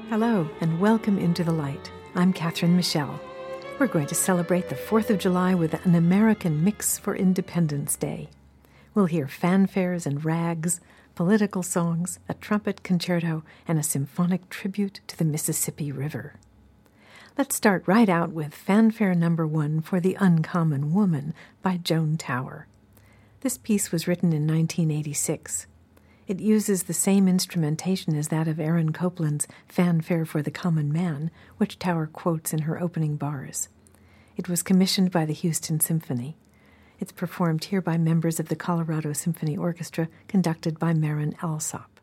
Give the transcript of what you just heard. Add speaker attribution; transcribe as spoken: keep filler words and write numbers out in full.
Speaker 1: Hello, and welcome into the light. I'm Catherine Michelle. We're going to celebrate the fourth of July with an American mix for Independence Day. We'll hear fanfares and rags, political songs, a trumpet concerto, and a symphonic tribute to the Mississippi River. Let's start right out with fanfare number one for The Uncommon Woman by Joan Tower. This piece was written in nineteen eighty-six. It uses the same instrumentation as that of Aaron Copland's Fanfare for the Common Man, which Tower quotes in her opening bars. It was commissioned by the Houston Symphony. It's performed here by members of the Colorado Symphony Orchestra, conducted by Marin Alsop.